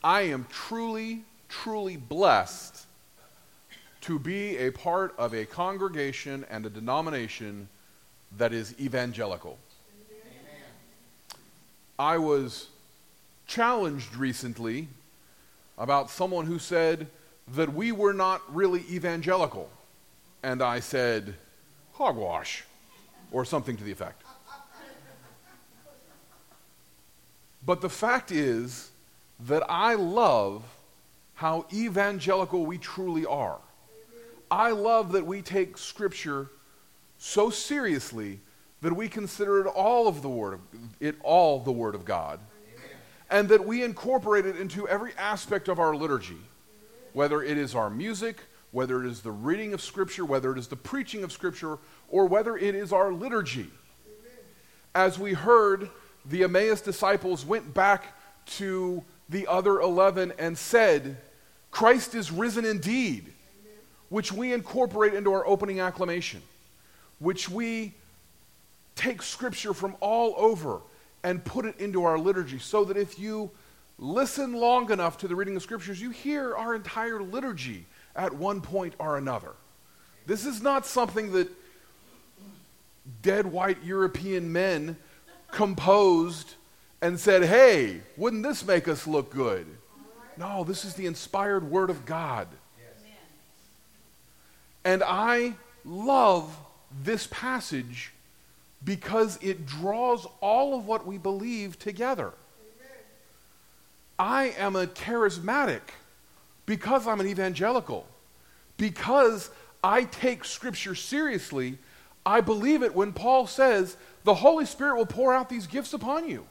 I am truly, truly blessed to be a part of a congregation and a denomination that is evangelical. Amen. I was challenged recently about someone who said that we were not really evangelical. And I said, hogwash, or something to the effect. But the fact is that I love how evangelical we truly are. I love that we take Scripture so seriously that we consider it all the Word of God, and that we incorporate it into every aspect of our liturgy, whether it is our music, whether it is the reading of Scripture, whether it is the preaching of Scripture, or whether it is our liturgy. As we heard, the Emmaus disciples went back to the other 11 and said, Christ is risen indeed, which we incorporate into our opening acclamation, which we take Scripture from all over and put it into our liturgy, so that if you listen long enough to the reading of Scriptures, you hear our entire liturgy at one point or another. This is not something that dead white European men composed and said, hey, wouldn't this make us look good? No, this is the inspired Word of God. Yes. And I love this passage because it draws all of what we believe together. Amen. I am a charismatic because I'm an evangelical. Because I take Scripture seriously, I believe it when Paul says, the Holy Spirit will pour out these gifts upon you.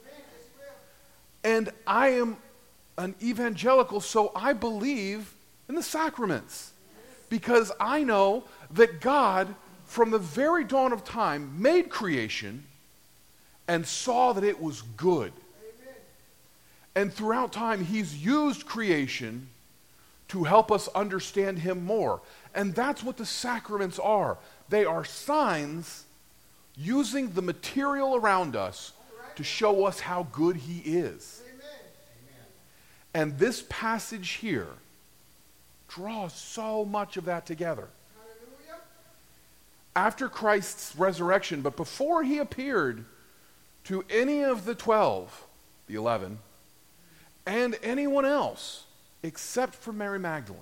And I am an evangelical, so I believe in the sacraments. Because I know that God, from the very dawn of time, made creation and saw that it was good. And throughout time, He's used creation to help us understand Him more. And that's what the sacraments are. They are signs using the material around us to show us how good He is. Amen. And this passage here draws so much of that together. Hallelujah. After Christ's resurrection, but before He appeared to any of the 12, the 11, and anyone else except for Mary Magdalene,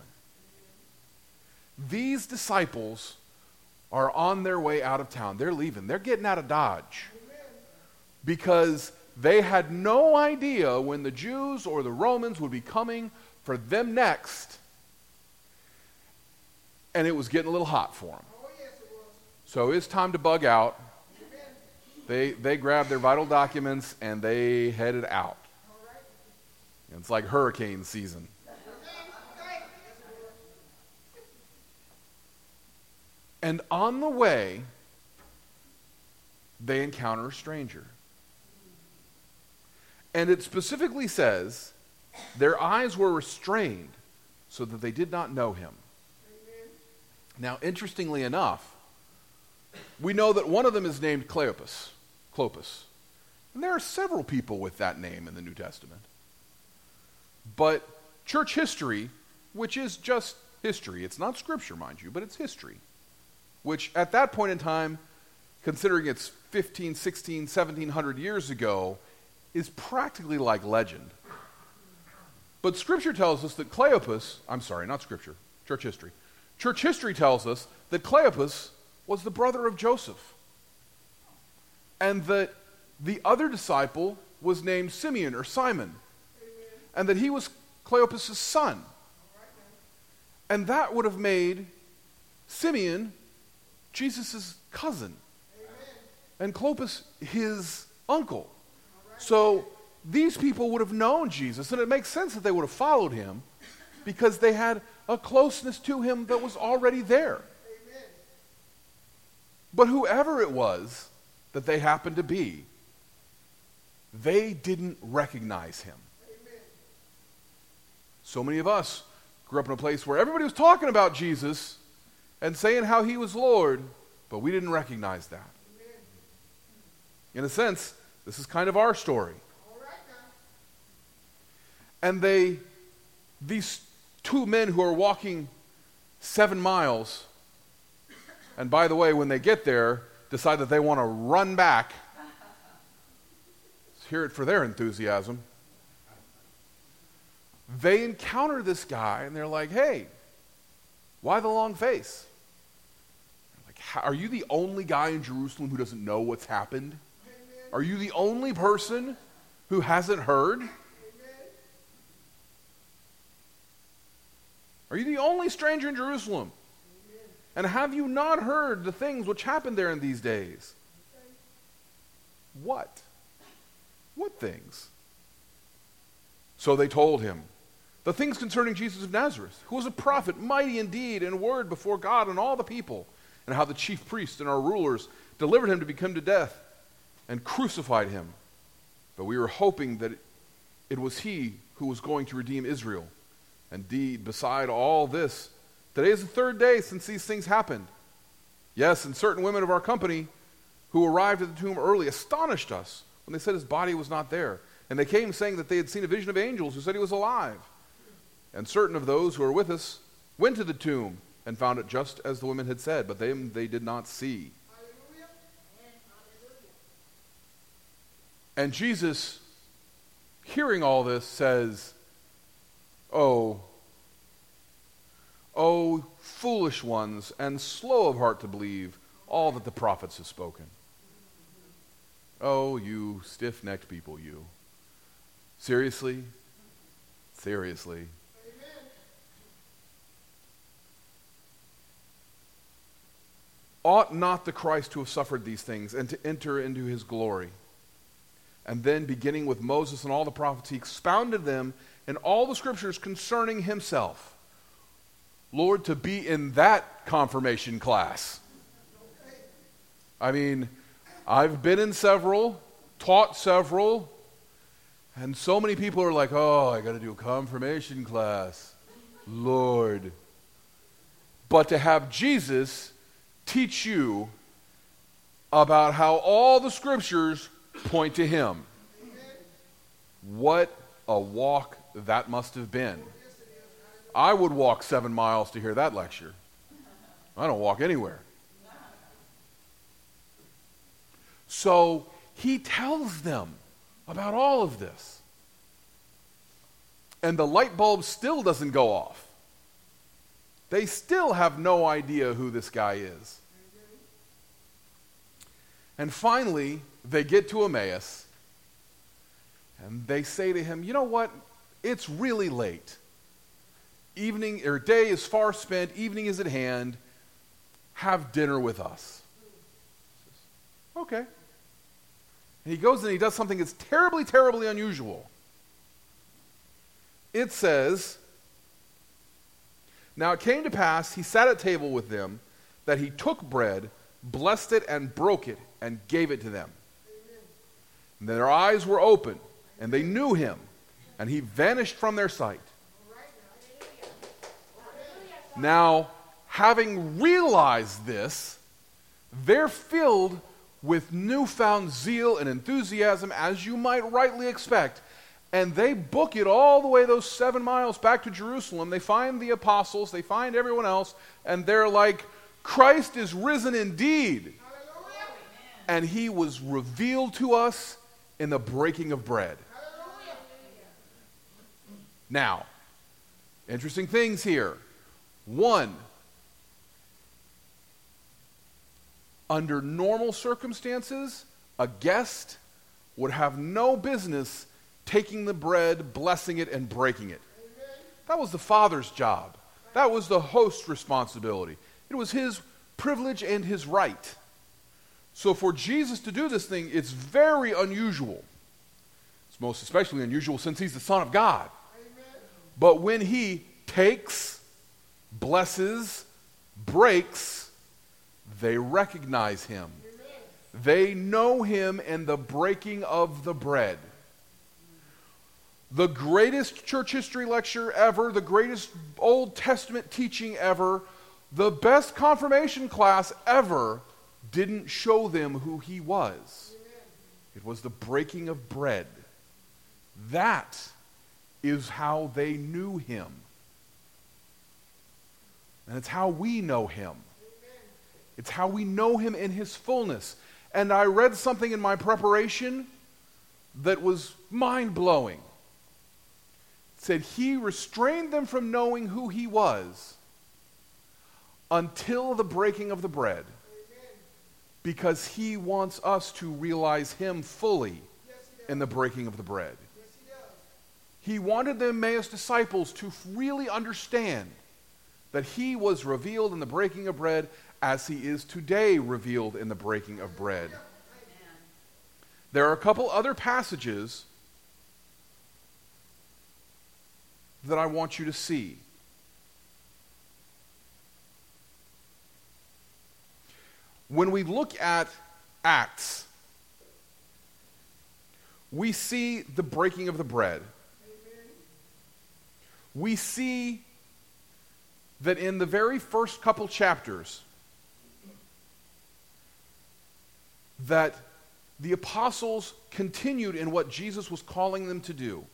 these disciples are on their way out of town. They're leaving. They're getting out of Dodge. Because they had no idea when the Jews or the Romans would be coming for them next. And it was getting a little hot for them. So it's time to bug out. They grabbed their vital documents and they headed out. It's like hurricane season. And on the way, they encounter a stranger. And it specifically says, their eyes were restrained so that they did not know him. Amen. Now, interestingly enough, we know that one of them is named Cleopas. And there are several people with that name in the New Testament. But church history, which is just history, it's not scripture, mind you, but it's history, which at that point in time, considering it's 15, 16, 1700 years ago, is practically like legend. But Scripture tells us that church history. Church history tells us that Cleopas was the brother of Joseph. And that the other disciple was named Simeon or Simon. And that he was Cleopas' son. And that would have made Simeon Jesus' cousin. And Cleopas his uncle. So these people would have known Jesus, and it makes sense that they would have followed him because they had a closeness to him that was already there. Amen. But whoever it was that they happened to be, they didn't recognize him. Amen. So many of us grew up in a place where everybody was talking about Jesus and saying how he was Lord, but we didn't recognize that. Amen. In a sense, this is kind of our story. And these two men who are walking 7 miles, and by the way, when they get there, decide that they want to run back. Let's hear it for their enthusiasm. They encounter this guy, and they're like, hey, why the long face? Like, are you the only guy in Jerusalem who doesn't know what's happened? Are you the only person who hasn't heard? Are you the only stranger in Jerusalem? And have you not heard the things which happened there in these days? What? What things? So they told him the things concerning Jesus of Nazareth, who was a prophet, mighty in deed and word before God and all the people, and how the chief priests and our rulers delivered him to be put to death and crucified him. But we were hoping that it was he who was going to redeem Israel. Indeed, beside all this, today is the 3rd day since these things happened. Yes, and certain women of our company who arrived at the tomb early astonished us when they said his body was not there. And they came saying that they had seen a vision of angels who said he was alive. And certain of those who were with us went to the tomb and found it just as the women had said, but they did not see. And Jesus, hearing all this, says, Oh, foolish ones, and slow of heart to believe all that the prophets have spoken. Oh, you stiff-necked people, you. Seriously? Seriously? Amen. Ought not the Christ to have suffered these things and to enter into his glory? And then, beginning with Moses and all the prophets, he expounded them in all the scriptures concerning himself. Lord, to be in that confirmation class. I mean, I've been in several, taught several, and so many people are like, oh, I got to do a confirmation class. Lord. But to have Jesus teach you about how all the scriptures point to him. What a walk that must have been. I would walk 7 miles to hear that lecture. I don't walk anywhere. So he tells them about all of this. And the light bulb still doesn't go off. They still have no idea who this guy is. And finally, they get to Emmaus, and they say to him, you know what? It's really late. Evening or day is far spent, evening is at hand. Have dinner with us. Okay. And he goes and he does something that's terribly, terribly unusual. It says, now it came to pass, he sat at table with them, that he took bread, blessed it, and broke it, and gave it to them. And their eyes were open, and they knew him, and he vanished from their sight. Now, having realized this, they're filled with newfound zeal and enthusiasm, as you might rightly expect, and they book it all the way those 7 miles back to Jerusalem. They find the apostles, they find everyone else, and they're like, Christ is risen indeed. Hallelujah. And he was revealed to us in the breaking of bread. Hallelujah. Now, interesting things here. One, under normal circumstances, a guest would have no business taking the bread, blessing it, and breaking it. That was the Father's job. That was the host's responsibility. It was his privilege and his right. So for Jesus to do this thing, it's very unusual. It's most especially unusual since he's the Son of God. But when he takes, blesses, breaks, they recognize him. They know him in the breaking of the bread. The greatest church history lecture ever, the greatest Old Testament teaching ever, the best confirmation class ever didn't show them who he was. It was the breaking of bread. That is how they knew him. And it's how we know him. It's how we know him in his fullness. And I read something in my preparation that was mind-blowing. It said, he restrained them from knowing who he was until the breaking of the bread, because he wants us to realize him fully in the breaking of the bread. He wanted the Emmaus disciples to really understand that he was revealed in the breaking of bread as he is today revealed in the breaking of bread. There are a couple other passages that I want you to see. When we look at Acts, we see the breaking of the bread. We see that in the very first couple chapters, that the apostles continued in what Jesus was calling them to do.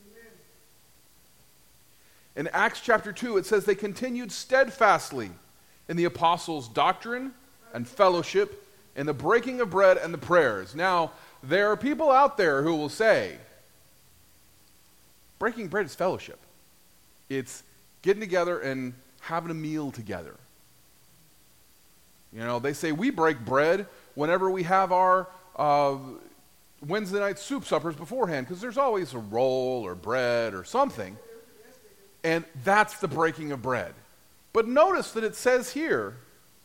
In Acts chapter 2, it says they continued steadfastly in the apostles' doctrine and fellowship, in the breaking of bread and the prayers. Now, there are people out there who will say, breaking bread is fellowship. It's getting together and having a meal together. You know, they say we break bread whenever we have our Wednesday night soup suppers beforehand, because there's always a roll or bread or something. And that's the breaking of bread. But notice that it says here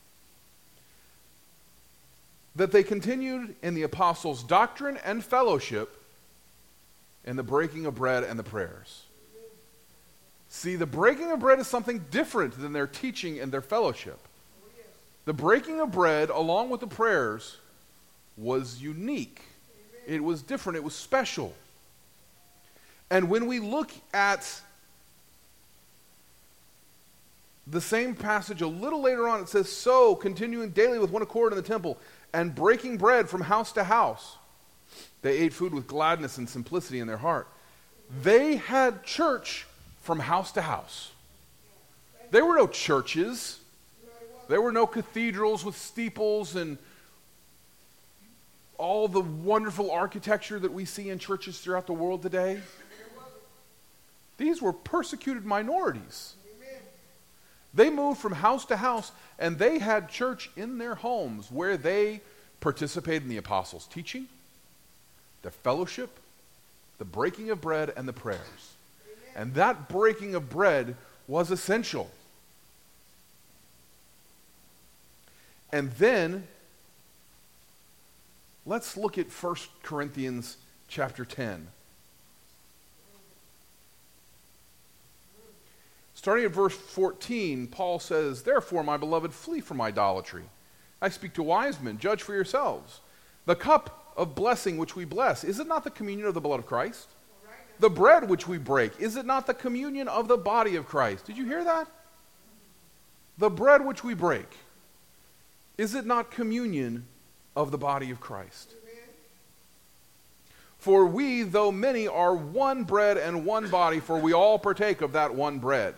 that they continued in the apostles' doctrine and fellowship, in the breaking of bread and the prayers. See, the breaking of bread is something different than their teaching and their fellowship. The breaking of bread, along with the prayers, was unique. It was different. It was special. And when we look at the same passage a little later on, it says, so, continuing daily with one accord in the temple, and breaking bread from house to house, they ate food with gladness and simplicity in their heart. They had church from house to house. There were no churches. There were no cathedrals with steeples and all the wonderful architecture that we see in churches throughout the world today. These were persecuted minorities. They moved from house to house, and they had church in their homes where they participated in the apostles' teaching, the fellowship, the breaking of bread, and the prayers. And that breaking of bread was essential. And then, let's look at 1 Corinthians chapter 10. Starting at verse 14, Paul says, therefore, my beloved, flee from idolatry. I speak to wise men, judge for yourselves. The cup of blessing which we bless, is it not the communion of the blood of Christ? The bread which we break, is it not the communion of the body of Christ? Did you hear that? The bread which we break, is it not communion of the body of Christ? For we, though many, are one bread and one body, for we all partake of that one bread.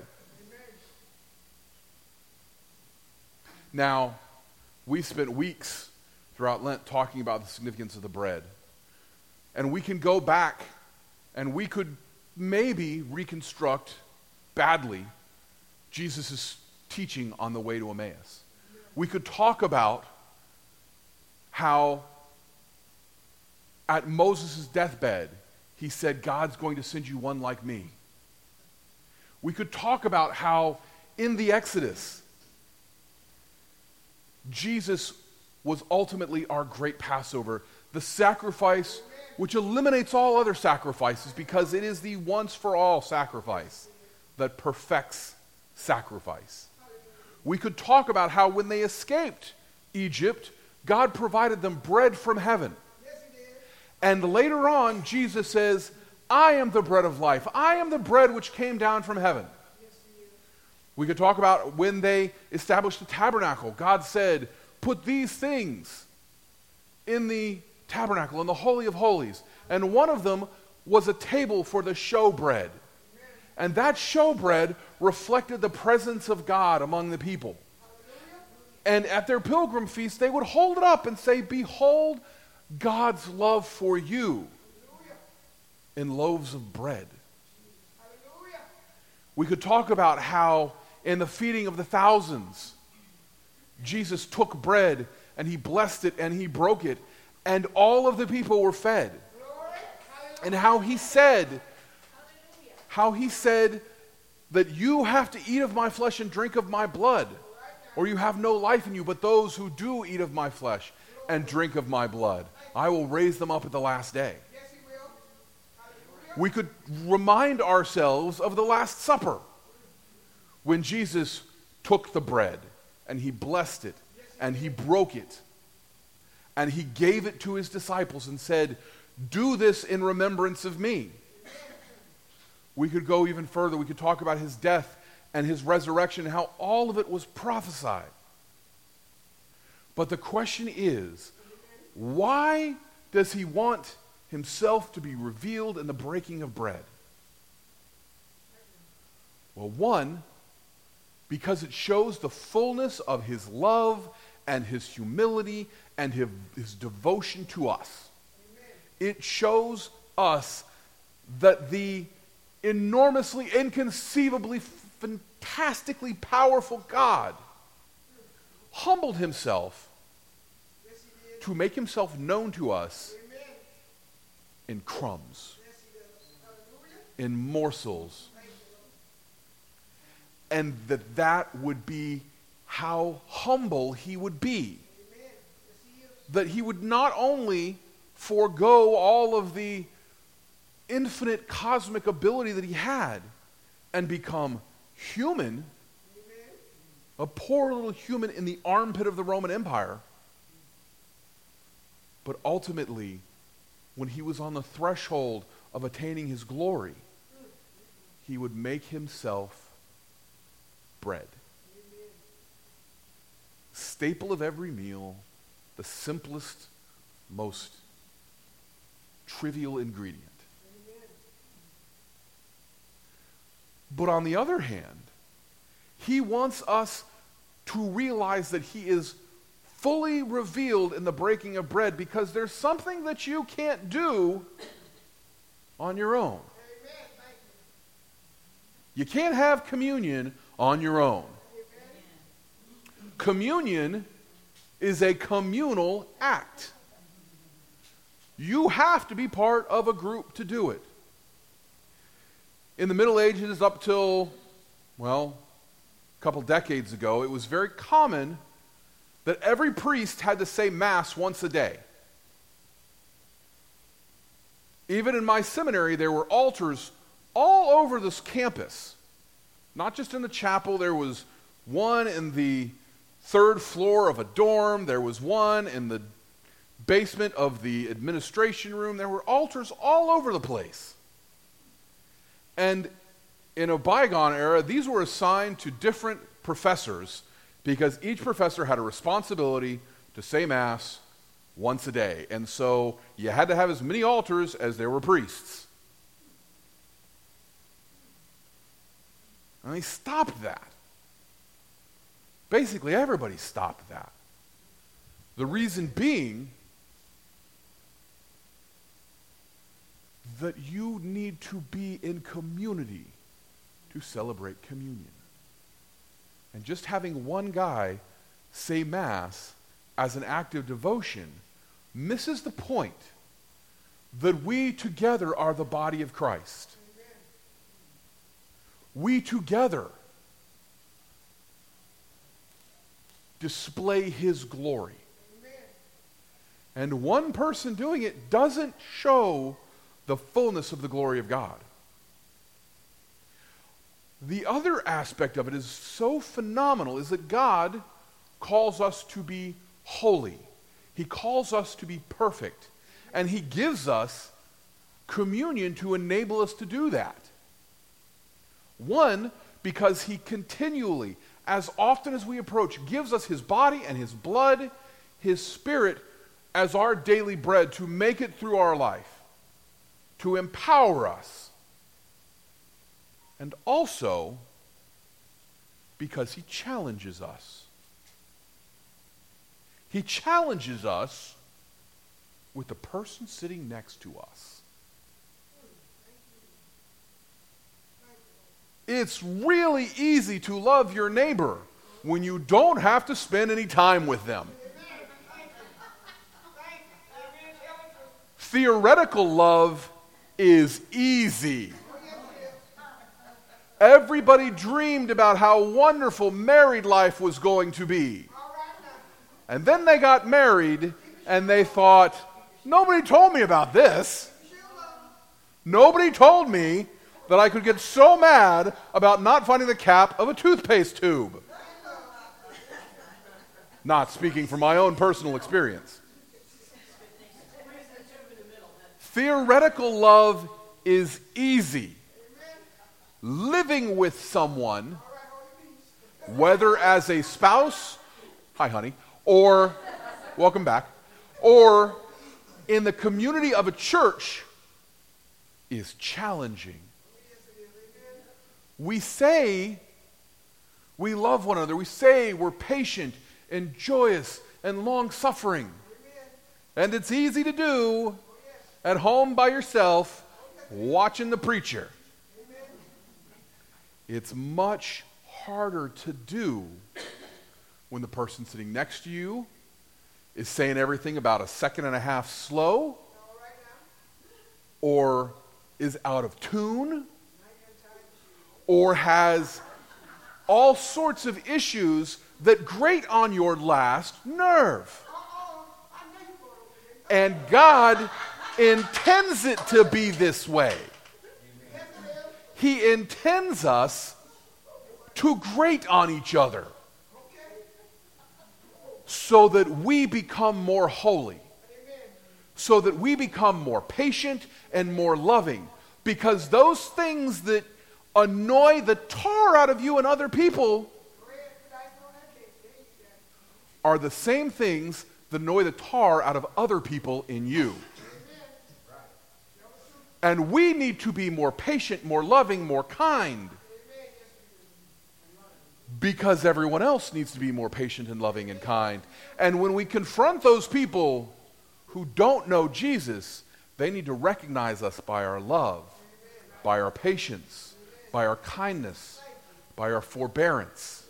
Now, we spent weeks throughout Lent talking about the significance of the bread. And we can go back and we could maybe reconstruct badly Jesus' teaching on the way to Emmaus. We could talk about how at Moses' deathbed, he said, God's going to send you one like me. We could talk about how in the Exodus, Jesus was ultimately our great Passover, the sacrifice which eliminates all other sacrifices because it is the once-for-all sacrifice that perfects sacrifice. We could talk about how when they escaped Egypt, God provided them bread from heaven. And later on, Jesus says, I am the bread of life. I am the bread which came down from heaven. We could talk about when they established the tabernacle. God said, put these things in the tabernacle, in the Holy of Holies. And one of them was a table for the showbread. And that showbread reflected the presence of God among the people. And at their pilgrim feast, they would hold it up and say, "Behold God's love for you in loaves of bread." We could talk about how in the feeding of the thousands, Jesus took bread and he blessed it and he broke it, and all of the people were fed. And how he said that you have to eat of my flesh and drink of my blood, or you have no life in you. But those who do eat of my flesh and drink of my blood, I will raise them up at the last day. We could remind ourselves of the Last Supper, when Jesus took the bread and he blessed it and he broke it and he gave it to his disciples and said, "Do this in remembrance of me." We could go even further. We could talk about his death and his resurrection and how all of it was prophesied. But the question is, why does he want himself to be revealed in the breaking of bread? Well, one, because it shows the fullness of his love and his humility and his devotion to us. It shows us that the enormously, inconceivably, fantastically powerful God humbled himself to make himself known to us in crumbs, in morsels, and that would be how humble he would be. That he would not only forego all of the infinite cosmic ability that he had and become human, a poor little human in the armpit of the Roman Empire, but ultimately, when he was on the threshold of attaining his glory, he would make himself bread. Staple of every meal, the simplest, most trivial ingredient. But on the other hand, he wants us to realize that he is fully revealed in the breaking of bread, because there's something that you can't do on your own. You can't have communion on your own. Communion is a communal act. You have to be part of a group to do it. In the Middle Ages, up till, a couple decades ago, it was very common that every priest had to say Mass once a day. Even in my seminary, there were altars all over this campus. Not just in the chapel. There was one in the third floor of a dorm. There was one in the basement of the administration room. There were altars all over the place. And in a bygone era, these were assigned to different professors, because each professor had a responsibility to say Mass once a day. And so you had to have as many altars as there were priests. And they stopped that. Basically, everybody stopped that. The reason being that you need to be in community to celebrate communion. And just having one guy say Mass as an act of devotion misses the point that we together are the body of Christ. We together display his glory. And one person doing it doesn't show the fullness of the glory of God. The other aspect of it is so phenomenal, is that God calls us to be holy. He calls us to be perfect. And he gives us communion to enable us to do that. One, because he continually, as often as we approach, gives us his body and his blood, his spirit, as our daily bread to make it through our life, to empower us. and also because he challenges us. He challenges us with the person sitting next to us. It's really easy to love your neighbor when you don't have to spend any time with them. Theoretical love is easy. Everybody dreamed about how wonderful married life was going to be. And then they got married and they thought, nobody told me about this. Nobody told me that I could get so mad about not finding the cap of a toothpaste tube. Not speaking from my own personal experience. Theoretical love is easy. Living with someone, whether as a spouse, hi honey, or, welcome back, or in the community of a church, is challenging. We say we love one another. We say we're patient and joyous and long-suffering. And it's easy to do at home by yourself, watching the preacher. It's much harder to do when the person sitting next to you is saying everything about a second and a half slow, or is out of tune, or has all sorts of issues that grate on your last nerve. And God intends it to be this way. He intends us to grate on each other so that we become more holy, so that we become more patient and more loving. Because those things that annoy the tar out of you and other people are the same things that annoy the tar out of other people in you. And we need to be more patient, more loving, more kind. Because everyone else needs to be more patient and loving and kind. And when we confront those people who don't know Jesus, they need to recognize us by our love, by our patience, by our kindness, by our forbearance.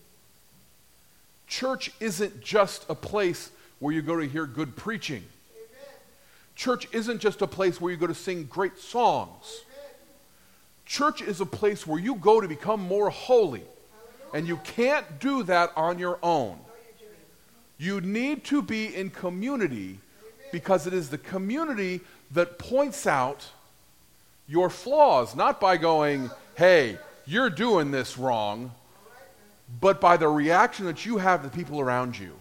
Church isn't just a place where you go to hear good preaching. Church isn't just a place where you go to sing great songs. Church is a place where you go to become more holy. And you can't do that on your own. You need to be in community because it is the community that points out your flaws, not by going, hey, you're doing this wrong, but by the reaction that you have to people around you.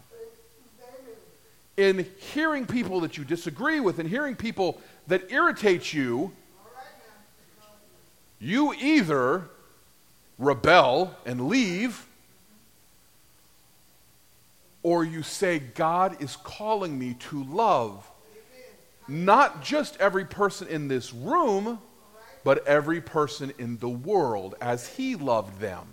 In hearing people that you disagree with and hearing people that irritate you, you either rebel and leave, or you say, God is calling me to love not just every person in this room, but every person in the world as he loved them.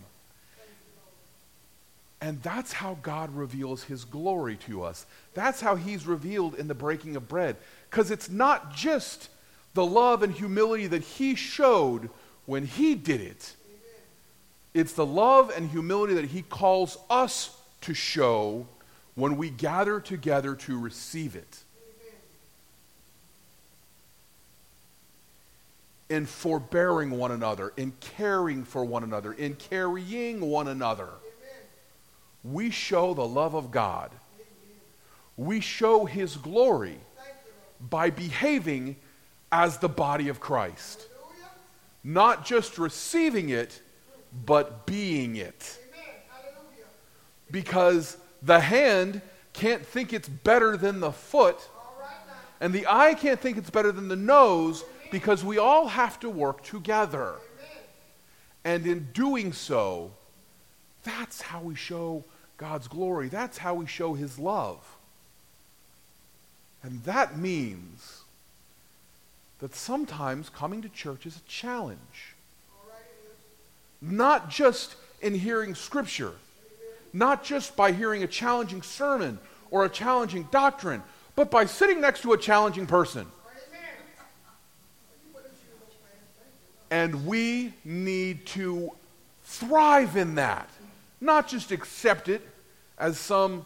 And that's how God reveals his glory to us. That's how he's revealed in the breaking of bread. Because it's not just the love and humility that he showed when he did it. It's the love and humility that he calls us to show when we gather together to receive it. In forbearing one another, in caring for one another, in carrying one another. We show the love of God. We show his glory by behaving as the body of Christ. Not just receiving it, but being it. Because the hand can't think it's better than the foot, and the eye can't think it's better than the nose, because we all have to work together. And in doing so, that's how we show God's glory. That's how we show his love. And that means that sometimes coming to church is a challenge. not just in hearing Scripture, not just by hearing a challenging sermon or a challenging doctrine, but by sitting next to a challenging person. And we need to thrive in that, not just accept it as some,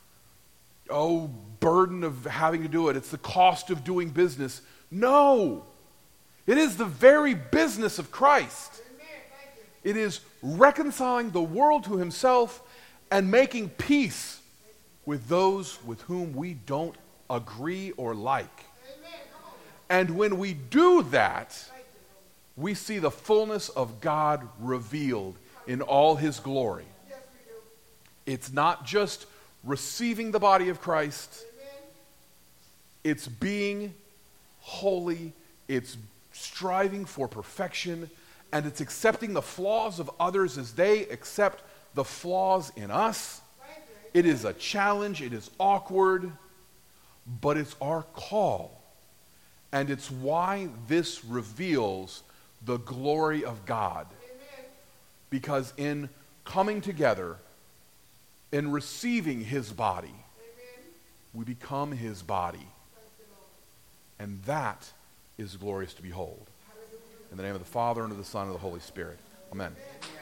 burden of having to do it. It's the cost of doing business. No. It is the very business of Christ. It is reconciling the world to himself and making peace with those with whom we don't agree or like. And when we do that, we see the fullness of God revealed in all his glory. It's not just receiving the body of Christ. It's being holy. It's striving for perfection. And it's accepting the flaws of others as they accept the flaws in us. It is a challenge. It is awkward. But it's our call. And it's why this reveals the glory of God. Because in coming together, in receiving his body, we become his body. And that is glorious to behold. In the name of the Father, and of the Son, and of the Holy Spirit. Amen.